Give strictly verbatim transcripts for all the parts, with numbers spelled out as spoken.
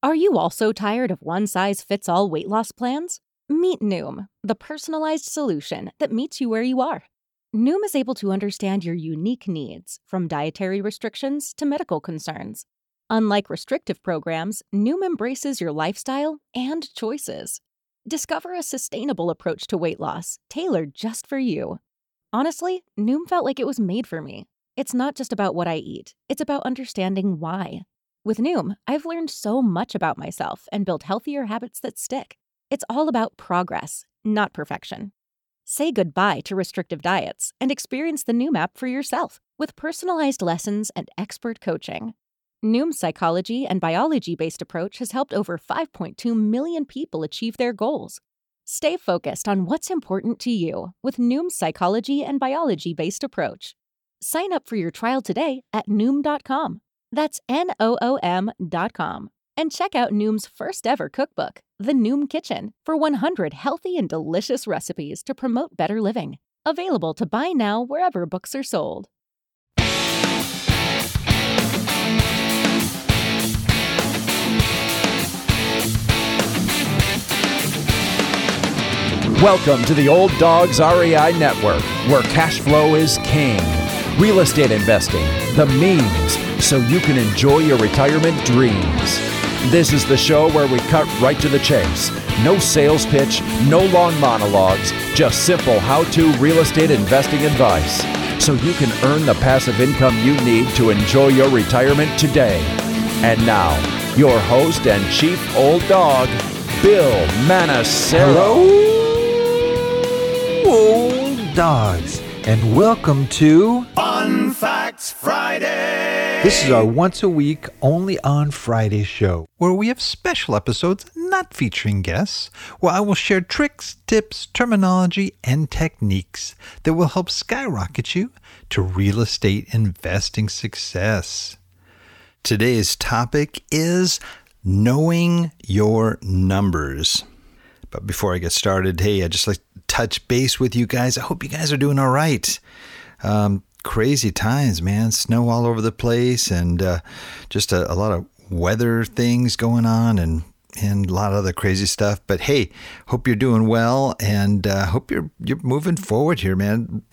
Are you also tired of one-size-fits-all weight loss plans? Meet Noom, the personalized solution that meets you where you are. Noom is able to understand your unique needs, from dietary restrictions to medical concerns. Unlike restrictive programs, Noom embraces your lifestyle and choices. Discover a sustainable approach to weight loss, tailored just for you. Honestly, Noom felt like it was made for me. It's not just about what I eat, it's about understanding why. With Noom, I've learned so much about myself and built healthier habits that stick. It's all about progress, not perfection. Say goodbye to restrictive diets and experience the Noom app for yourself with personalized lessons and expert coaching. Noom's psychology and biology-based approach has helped over five point two million people achieve their goals. Stay focused on what's important to you with Noom's psychology and biology-based approach. Sign up for your trial today at Noom dot com. That's N O O M dot com. And check out Noom's first ever cookbook, The Noom Kitchen, for one hundred healthy and delicious recipes to promote better living. Available to buy now wherever books are sold. Welcome to the Old Dogs R E I Network, where cash flow is king. Real estate investing, the means, so you can enjoy your retirement dreams. This is the show where we cut right to the chase. No sales pitch, no long monologues, just simple how-to real estate investing advice, so you can earn the passive income you need to enjoy your retirement today. And now, your host and chief old dog, Bill Manassero. Old dogs, and welcome to Fun Facts Friday. This is our once a week, only on Friday show, where we have special episodes not featuring guests, where I will share tricks, tips, terminology, and techniques that will help skyrocket you to real estate investing success. Today's topic is knowing your numbers. But before I get started, hey, I just like to touch base with you guys. I hope you guys are doing all right. Um, crazy times, man. Snow all over the place, and uh, just a, a lot of weather things going on, and and a lot of other crazy stuff. But hey, hope you're doing well, and uh, hope you're you're moving forward here, man.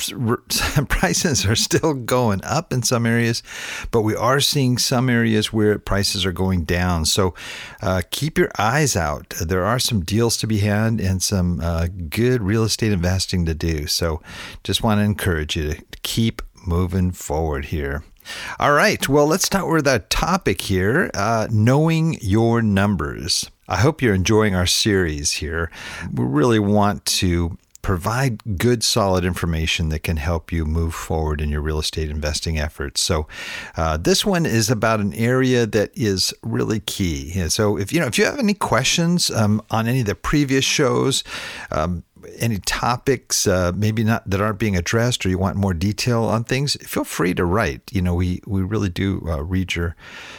Prices are still going up in some areas, but we are seeing some areas where prices are going down. So uh, keep your eyes out. There are some deals to be had and some uh, good real estate investing to do. So just want to encourage you to keep moving forward here. All right. Well, let's start with our topic here, uh, knowing your numbers. I hope you're enjoying our series here. We really want to provide good, solid information that can help you move forward in your real estate investing efforts. So uh, this one is about an area that is really key. And so if you know if you have any questions um, on any of the previous shows, um, any topics uh, maybe not that aren't being addressed, or you want more detail on things, feel free to write. You know, we we really do uh, read your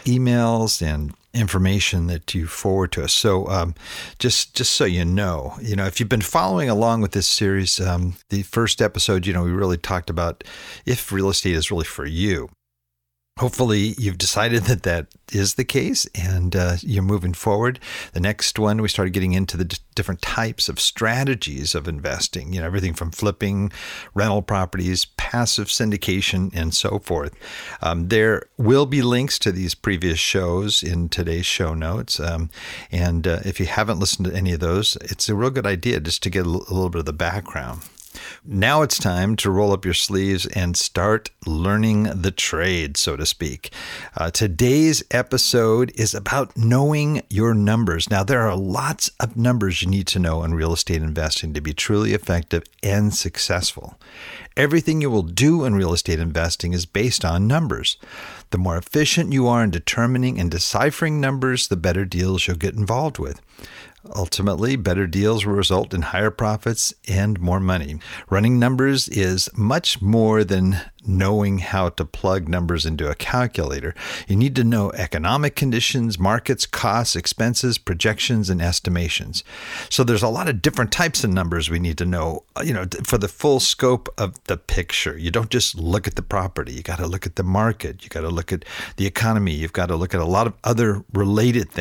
emails and information that you forward to us. So um, just just so you know, you know, if you've been following along with this series, um, the first episode, you know, we really talked about if real estate is really for you. Hopefully you've decided that that is the case, and uh, you're moving forward. The next one, we started getting into the d- different types of strategies of investing, you know, everything from flipping, rental properties, passive syndication, and so forth. Um, there will be links to these previous shows in today's show notes. Um, and uh, if you haven't listened to any of those, it's a real good idea just to get a, l- a little bit of the background. Now it's time to roll up your sleeves and start learning the trade, so to speak. Uh, today's episode is about knowing your numbers. Now, there are lots of numbers you need to know in real estate investing to be truly effective and successful. Everything you will do in real estate investing is based on numbers. The more efficient you are in determining and deciphering numbers, the better deals you'll get involved with. Ultimately, better deals will result in higher profits and more money. Running numbers is much more than knowing how to plug numbers into a calculator. You need to know economic conditions, markets, costs, expenses, projections, and estimations. So there's a lot of different types of numbers we need to know, you know, for the full scope of the picture. You don't just look at the property. You got to look at the market. You got to look at the economy. You've got to look at a lot of other related things.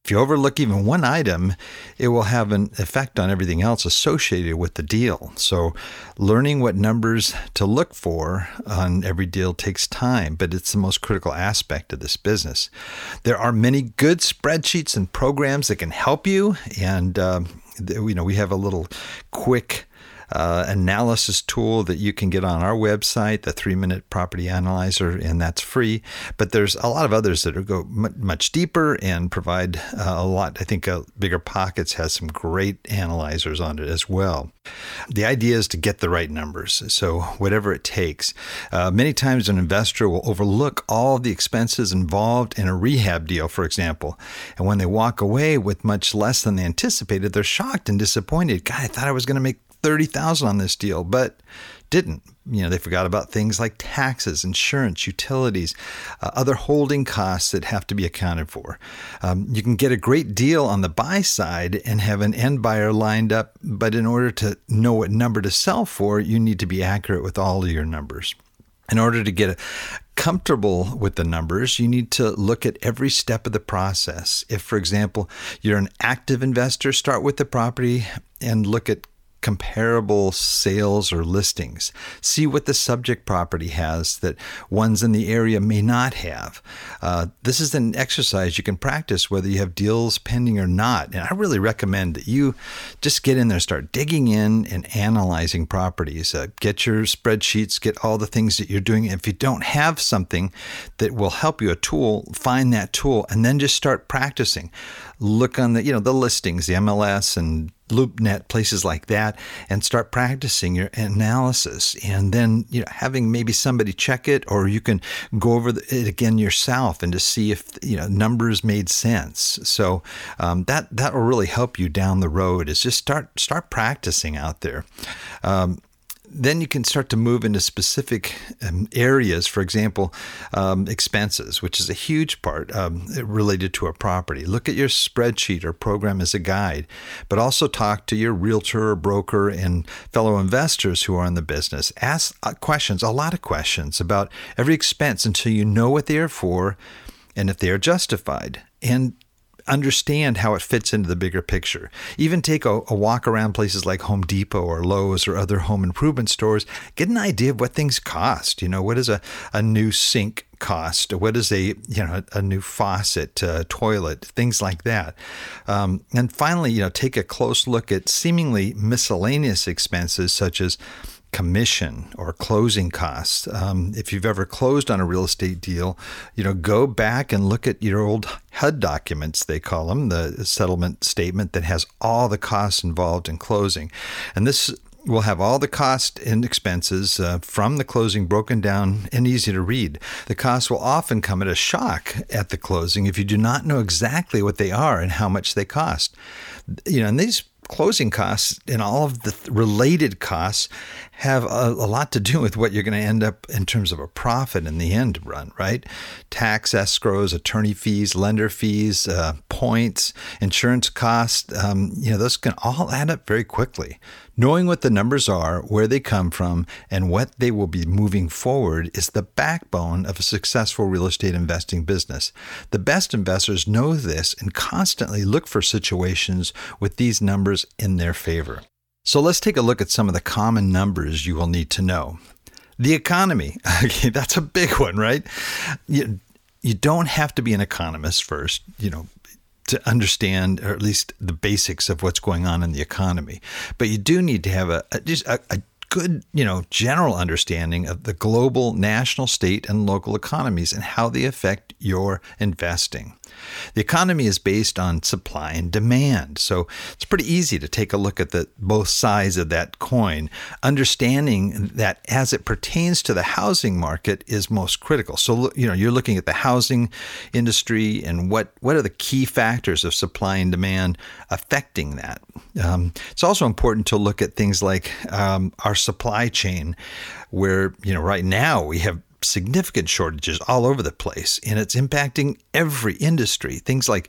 If you overlook even one item, it will have an effect on everything else associated with the deal. So learning what numbers to look for on every deal takes time, but it's the most critical aspect of this business. There are many good spreadsheets and programs that can help you. And, um, you know, we have a little quick Uh, analysis tool that you can get on our website, the three-minute property analyzer, and that's free. But there's a lot of others that are go m- much deeper and provide uh, a lot. I think uh, Bigger Pockets has some great analyzers on it as well. The idea is to get the right numbers, so whatever it takes. Uh, many times an investor will overlook all of the expenses involved in a rehab deal, for example. And when they walk away with much less than they anticipated, they're shocked and disappointed. God, I thought I was going to make thirty thousand dollars on this deal, but didn't. You know, they forgot about things like taxes, insurance, utilities, uh, other holding costs that have to be accounted for. Um, you can get a great deal on the buy side and have an end buyer lined up, but in order to know what number to sell for, you need to be accurate with all of your numbers. In order to get comfortable with the numbers, you need to look at every step of the process. If, for example, you're an active investor, start with the property and look at comparable sales or listings. See what the subject property has that ones in the area may not have. Uh, this is an exercise you can practice whether you have deals pending or not. And I really recommend that you just get in there, start digging in and analyzing properties. Uh, get your spreadsheets, get all the things that you're doing. If you don't have something that will help you, a tool, find that tool and then just start practicing. Look on the, you know, the listings, the M L S and LoopNet, places like that, and start practicing your analysis. And then, you know, having maybe somebody check it, or you can go over it again yourself and to see if, you know, numbers made sense. So um, that that will really help you down the road. Is just start start practicing out there. Um, Then you can start to move into specific um, areas, for example, um, expenses, which is a huge part um, related to a property. Look at your spreadsheet or program as a guide, but also talk to your realtor or broker and fellow investors who are in the business. Ask questions, a lot of questions about every expense until you know what they are for and if they are justified. And understand how it fits into the bigger picture. Even take a, a walk around places like Home Depot or Lowe's or other home improvement stores. Get an idea of what things cost. You know, what is a, a new sink cost? What is a, you know, a new faucet, uh, toilet, things like that. Um, and finally, you know, take a close look at seemingly miscellaneous expenses such as commission or closing costs. Um, if you've ever closed on a real estate deal, you know, go back and look at your old H U D documents, they call them, the settlement statement that has all the costs involved in closing. And this will have all the costs and expenses uh, from the closing broken down and easy to read. The costs will often come at a shock at the closing if you do not know exactly what they are and how much they cost. You know, and these closing costs and all of the related costs have a, a lot to do with what you're going to end up in terms of a profit in the end run, right? Tax escrows, attorney fees, lender fees, uh, points, insurance costs, um, you know, those can all add up very quickly. Knowing what the numbers are, where they come from, and what they will be moving forward is the backbone of a successful real estate investing business. The best investors know this and constantly look for situations with these numbers in their favor. So let's take a look at some of the common numbers you will need to know. The economy, okay, that's a big one, right? You, you don't have to be an economist first, you know, to understand, or at least the basics of what's going on in the economy. But you do need to have a, a just a, a good, you know, general understanding of the global, national, state, and local economies and how they affect your investing. The economy is based on supply and demand, so it's pretty easy to take a look at the both sides of that coin. Understanding that as it pertains to the housing market is most critical. So, you know, you're looking at the housing industry and what, what are the key factors of supply and demand affecting that. Um, it's also important to look at things like um, our supply chain, where, you know, right now we have significant shortages all over the place, and it's impacting every industry. Things like,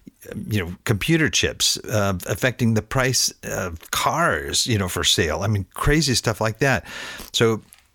you know, computer chips uh, affecting the price of cars, you know, for sale. I mean, crazy stuff like that. So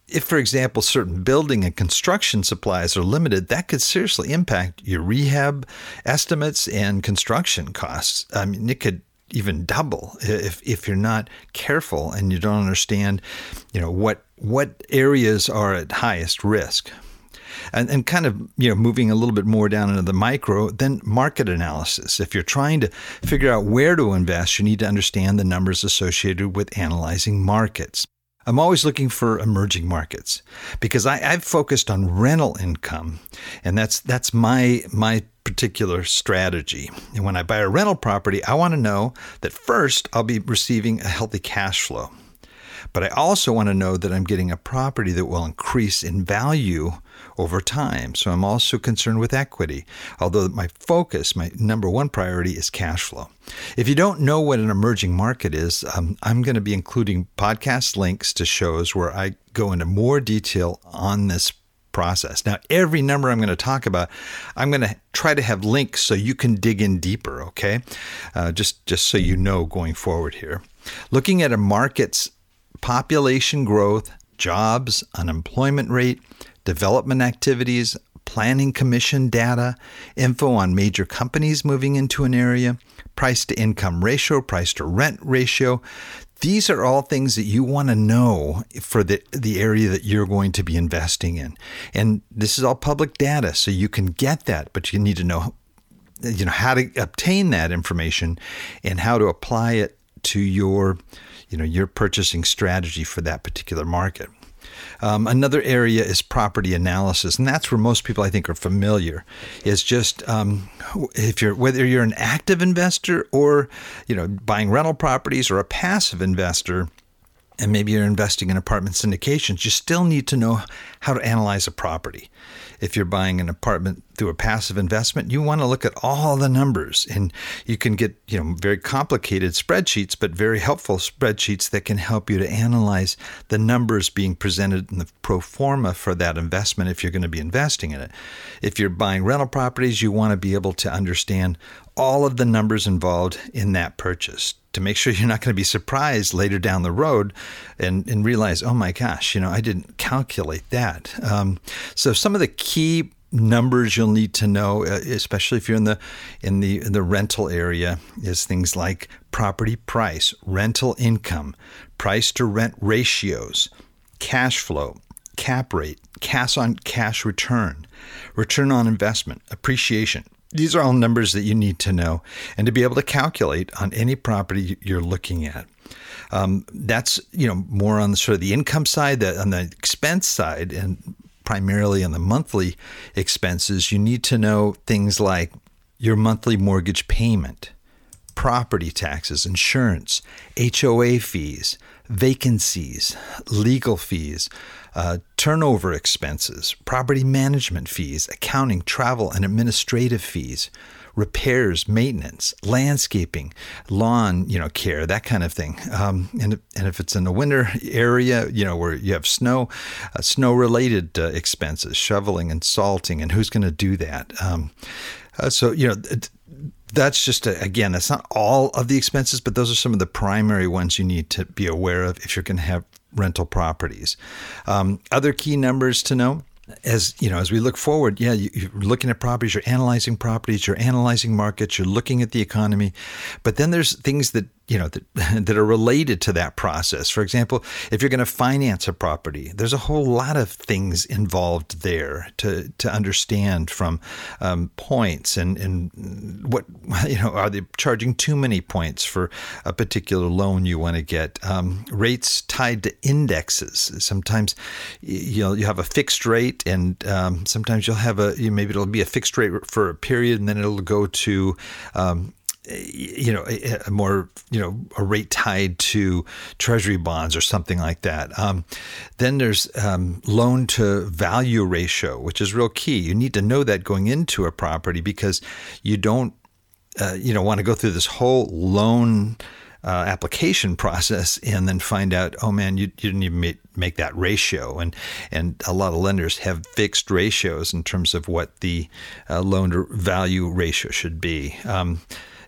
If, for example, certain building and construction supplies are limited, that could seriously impact your rehab estimates and construction costs. I mean, it could even double if if you're not careful and you don't understand, you know, what what areas are at highest risk. And, and kind of, you know, moving a little bit more down into the micro, then market analysis. If you're trying to figure out where to invest, you need to understand the numbers associated with analyzing markets. I'm always looking for emerging markets because I, I've focused on rental income, and that's that's my my particular strategy. And when I buy a rental property, I want to know that first I'll be receiving a healthy cash flow. But I also want to know that I'm getting a property that will increase in value over time. So I'm also concerned with equity, although my focus, my number one priority is cash flow. If you don't know what an emerging market is, um, I'm going to be including podcast links to shows where I go into more detail on this process. Now, every number I'm going to talk about, I'm going to try to have links so you can dig in deeper, okay? Uh, just, just so you know going forward here. Looking at a market's population growth, jobs, unemployment rate, development activities, planning commission data, info on major companies moving into an area, price to income ratio, price to rent ratio. These are all things that you want to know for the, the area that you're going to be investing in. And this is all public data, so you can get that, but you need to know, you know, how to obtain that information and how to apply it to your, you know, your purchasing strategy for that particular market. Um, another area is property analysis, and that's where most people, I think, are familiar. Is just um, if you're whether you're an active investor or, you know, buying rental properties, or a passive investor, and maybe you're investing in apartment syndications, you still need to know how to analyze a property. If you're buying an apartment through a passive investment, you want to look at all the numbers, and you can get, you know, very complicated spreadsheets, but very helpful spreadsheets that can help you to analyze the numbers being presented in the pro forma for that investment if you're going to be investing in it. If you're buying rental properties, you want to be able to understand all of the numbers involved in that purchase to make sure you're not going to be surprised later down the road and, and realize, oh my gosh, you know, I didn't calculate that. Um, so some of the key numbers you'll need to know, especially if you're in the in the in the rental area, is things like property price, rental income, price to rent ratios, cash flow, cap rate, cash on cash return, return on investment, appreciation. These are all numbers that you need to know and to be able to calculate on any property you're looking at. Um, that's, you know, more on the sort of the income side. That on the expense side, and primarily on the monthly expenses, you need to know things like your monthly mortgage payment, property taxes, insurance, H O A fees, vacancies, legal fees, uh, turnover expenses, property management fees, accounting, travel, and administrative fees, repairs, maintenance, landscaping, lawn, you know, care, that kind of thing. Um, and, and if it's in a winter area, you know, where you have snow, uh, snow-related uh, expenses, shoveling and salting, and who's going to do that? Um, uh, so, you know, it, that's just, a, again, that's not all of the expenses, but those are some of the primary ones you need to be aware of if you're going to have rental properties. Um, other key numbers to know, as you know, as we look forward, yeah, you, you're looking at properties, you're analyzing properties, you're analyzing markets, you're looking at the economy, but then there's things that, you know, that, that are related to that process. For example, if you're going to finance a property, there's a whole lot of things involved there to, to understand, from um, points and, and what, you know, are they charging too many points for a particular loan you want to get? Um, rates tied to indexes. Sometimes you know, you have a fixed rate, and um, sometimes you'll have a, maybe it'll be a fixed rate for a period, and then it'll go to, um, you know, a, a more, you know, a rate tied to treasury bonds or something like that. Um, then there's um, loan to value ratio, which is real key. You need to know that going into a property, because you don't, uh, you know, want to go through this whole loan uh, application process and then find out, oh man, you, you didn't even make, make that ratio. And, and a lot of lenders have fixed ratios in terms of what the uh, loan to value ratio should be. Um,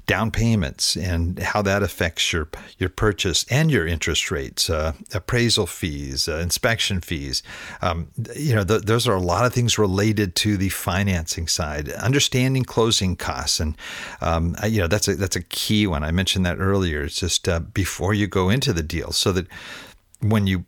down payments and how that affects your your purchase and your interest rates, uh, appraisal fees, uh, inspection fees. Um, you know, th- those are a lot of things related to the financing side. Understanding closing costs, and um, you know that's a that's a key one. I mentioned that earlier. It's just uh, before you go into the deal, so that when you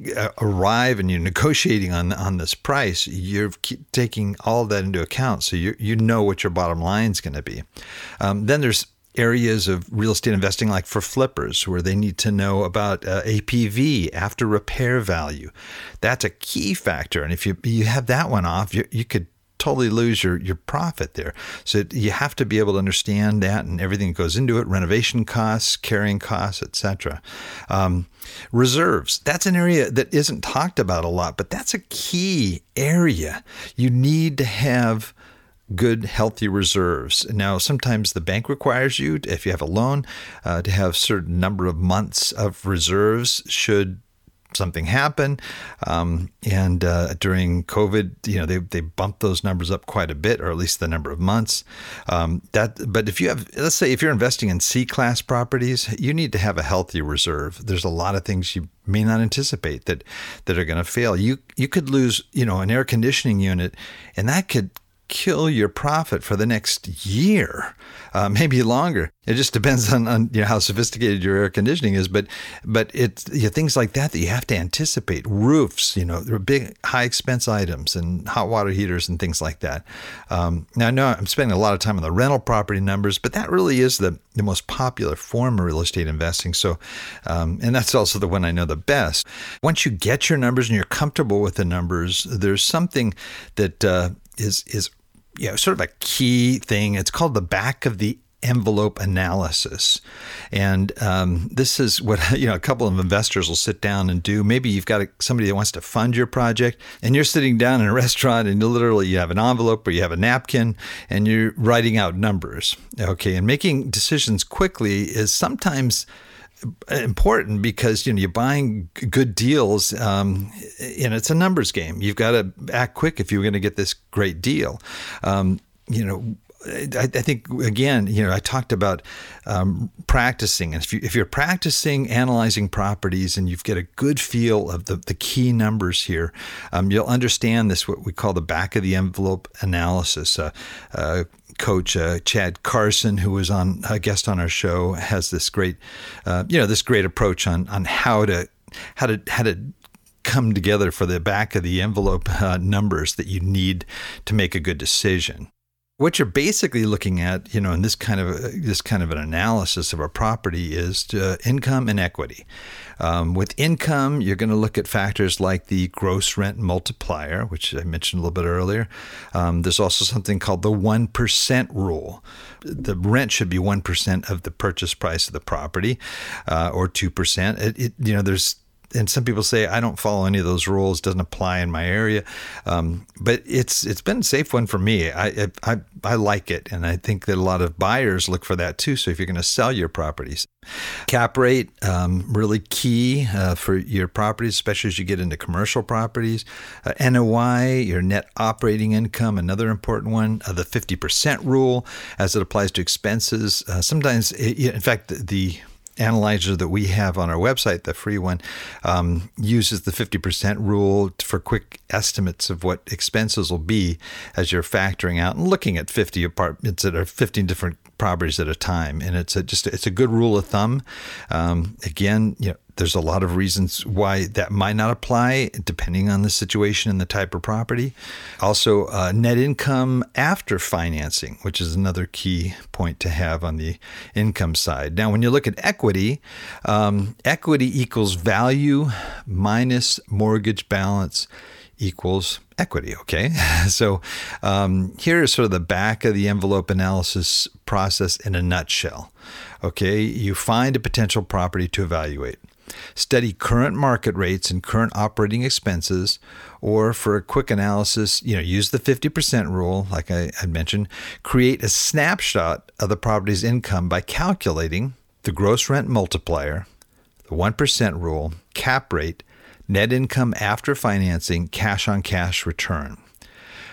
arrive and you're negotiating on on this price, you're taking all of that into account, so you you know what your bottom line is going to be. Um, then there's areas of real estate investing, like for flippers, where they need to know about uh, A P V, after repair value. That's a key factor, and if you you have that one off, you you could totally lose your, your profit there. So you have to be able to understand that and everything that goes into it, renovation costs, carrying costs, et cetera. Um, reserves, that's an area that isn't talked about a lot, but that's a key area. You need to have good, healthy reserves. Now, sometimes the bank requires you, if you have a loan, uh, to have a certain number of months of reserves should something happen. Um, and uh, during COVID, you know, they they bumped those numbers up quite a bit, or at least the number of months. Um, that, but if you have, let's say, if you're investing in C-class properties, you need to have a healthy reserve. There's a lot of things you may not anticipate that that are going to fail. You you could lose, you know, an air conditioning unit, and that could kill your profit for the next year, uh, maybe longer. It just depends on, on you know, how sophisticated your air conditioning is, but but it's you know, things like that that you have to anticipate. Roofs, you know, they're big, high expense items, and hot water heaters and things like that. Um, now, I know I'm spending a lot of time on the rental property numbers, but that really is the, the most popular form of real estate investing. So, um, and that's also the one I know the best. Once you get your numbers and you're comfortable with the numbers, there's something that uh, is is you know, sort of a key thing. It's called the back of the envelope analysis. And um, this is what, you know, a couple of investors will sit down and do. Maybe you've got a, somebody that wants to fund your project, and you're sitting down in a restaurant, and literally you have an envelope or you have a napkin and you're writing out numbers. Okay. And making decisions quickly is sometimes important, because you know you're buying good deals, um, and it's a numbers game. You've got to act quick if you're going to get this great deal. Um, you know, I, I think again, you know, I talked about um, practicing. And if you if you're practicing analyzing properties and you've got a good feel of the the key numbers here, um, you'll understand this, what we call the back of the envelope analysis. Uh, uh, Coach uh, Chad Carson, who was on a guest on our show, has this great, uh, you know, this great approach on on how to how to how to come together for the back of the envelope uh, numbers that you need to make a good decision. What you're basically looking at, you know, in this kind of this kind of an analysis of a property is uh, income and equity. Um, with income, you're going to look at factors like the gross rent multiplier, which I mentioned a little bit earlier. Um, there's also something called the one percent rule. The rent should be one percent of the purchase price of the property, uh, or two percent. It, it, you know, there's And some people say, I don't follow any of those rules, doesn't apply in my area. Um, but it's it's been a safe one for me. I, I I like it. And I think that a lot of buyers look for that too. So if you're going to sell your properties, cap rate, um, really key uh, for your properties, especially as you get into commercial properties. Uh, N O I, your net operating income, another important one. Uh, the fifty percent rule as it applies to expenses. Uh, sometimes, it, in fact, the analyzer that we have on our website, the free one, um, uses the fifty percent rule for quick estimates of what expenses will be as you're factoring out and looking at fifty apartments that are fifteen different properties at a time. And it's a, just it's a good rule of thumb. Um, again, you know, there's a lot of reasons why that might not apply depending on the situation and the type of property. Also, uh, net income after financing, which is another key point to have on the income side. Now, when you look at equity, um, equity equals value minus mortgage balance equals equity, okay? So um, here is sort of the back of the envelope analysis process in a nutshell, okay? You find a potential property to evaluate. Study current market rates and current operating expenses, or for a quick analysis, you know, use the fifty percent rule, like I had mentioned. Create a snapshot of the property's income by calculating the gross rent multiplier, the one percent rule, cap rate, net income after financing, cash on cash return.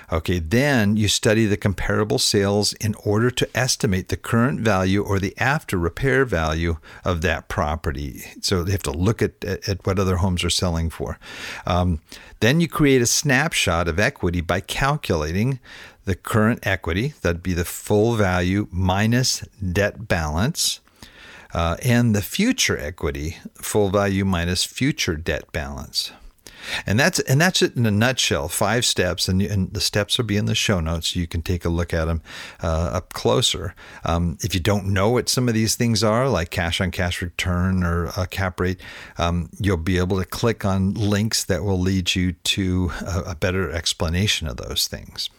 Okay, then you study the comparable sales in order to estimate the current value or the after repair value of that property. So they have to look at, at, at what other homes are selling for. Um, then you create a snapshot of equity by calculating the current equity, that'd be the full value minus debt balance, uh, and the future equity, full value minus future debt balance. And that's and that's it in a nutshell. Five steps, and, and the steps will be in the show notes. So you can take a look at them uh, up closer. Um, if you don't know what some of these things are, like cash on cash return or a cap rate, um, you'll be able to click on links that will lead you to a, a better explanation of those things.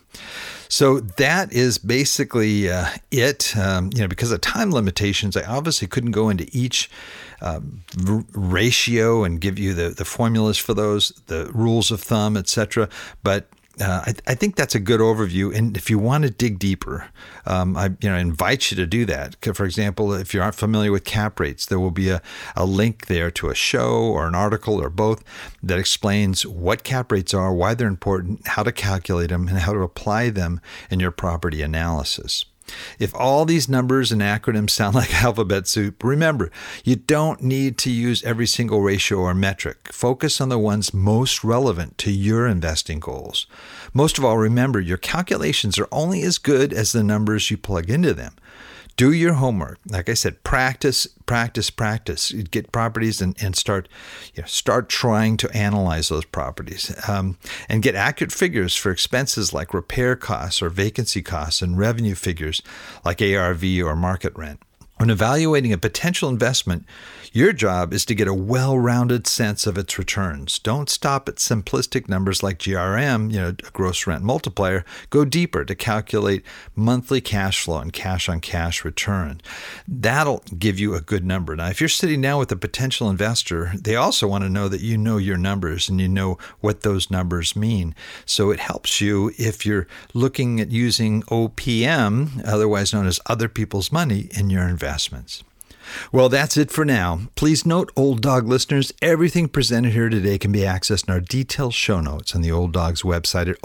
So that is basically uh, it. Um, you know, because of time limitations, I obviously couldn't go into each uh, r- ratio and give you the, the formulas for those, the rules of thumb, et cetera. But uh, I, I think that's a good overview. And if you want to dig deeper, um, I you know invite you to do that. For example, if you aren't familiar with cap rates, there will be a, a link there to a show or an article or both that explains what cap rates are, why they're important, how to calculate them, and how to apply them in your property analysis. If all these numbers and acronyms sound like alphabet soup, remember, you don't need to use every single ratio or metric. Focus on the ones most relevant to your investing goals. Most of all, remember, your calculations are only as good as the numbers you plug into them. Do your homework. Like I said, practice, practice, practice. Get properties and, and start, you know, start trying to analyze those properties um, and get accurate figures for expenses like repair costs or vacancy costs and revenue figures like A R V or market rent. When evaluating a potential investment, your job is to get a well-rounded sense of its returns. Don't stop at simplistic numbers like G R M, you know, a gross rent multiplier. Go deeper to calculate monthly cash flow and cash-on-cash return. That'll give you a good number. Now, if you're sitting down with a potential investor, they also want to know that you know your numbers and you know what those numbers mean. So it helps you if you're looking at using O P M, otherwise known as other people's money, in your investment. Investments. Well, that's it for now. Please note, Old Dog listeners, everything presented here today can be accessed in our detailed show notes on the Old Dogs website at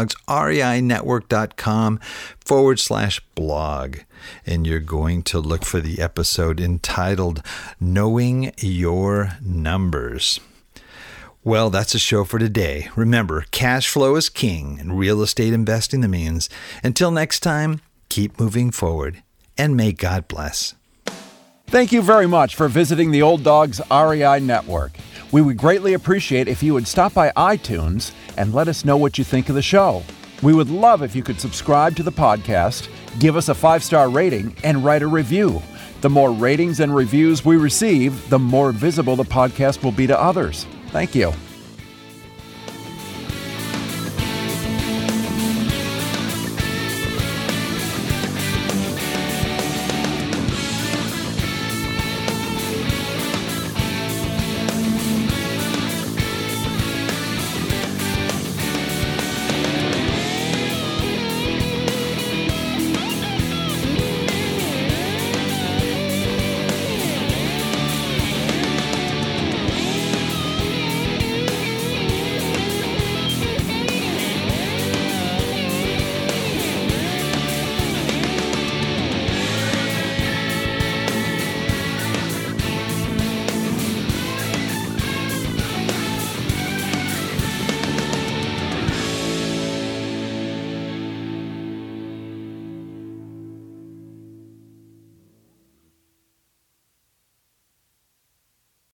olddogsreinetwork.com forward slash blog. And you're going to look for the episode entitled Knowing Your Numbers. Well, that's a show for today. Remember, cash flow is king and real estate investing the means. Until next time, keep moving forward. And may God bless. Thank you very much for visiting the Old Dogs R E I Network. We would greatly appreciate if you would stop by iTunes and let us know what you think of the show. We would love if you could subscribe to the podcast, give us a five-star rating, and write a review. The more ratings and reviews we receive, the more visible the podcast will be to others. Thank you.